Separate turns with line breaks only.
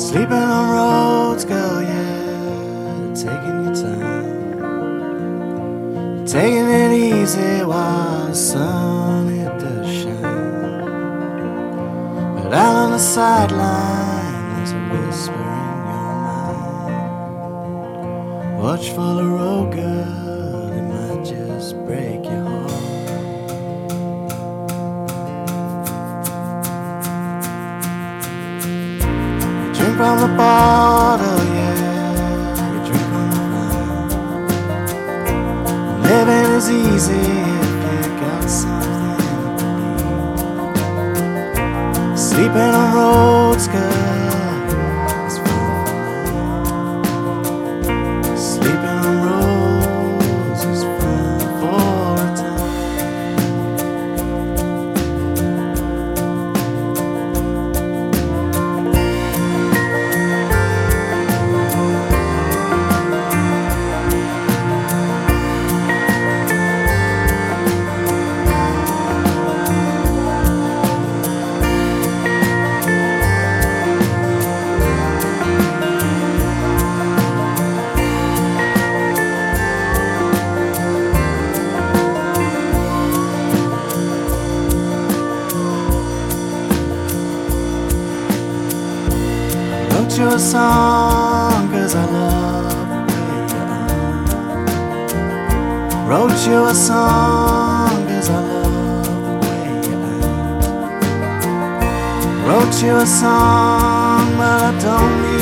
Sleeping on roads, girl, yeah, taking your time, taking it easy while the sun it does shine. But out on the sideline, there's a whisper in your mind. Watch for the road, girl, it might just break your heart. Drink from the bottle, yeah, you drink from the wine. Living is easy if you got something to eat. Sleeping on roads, girl, it's fun for life. Sleeping on roads is fun for a time. Wrote you a song 'cause I love the way you are. Wrote you a song 'cause I love the way you act. Wrote you a song but I don't need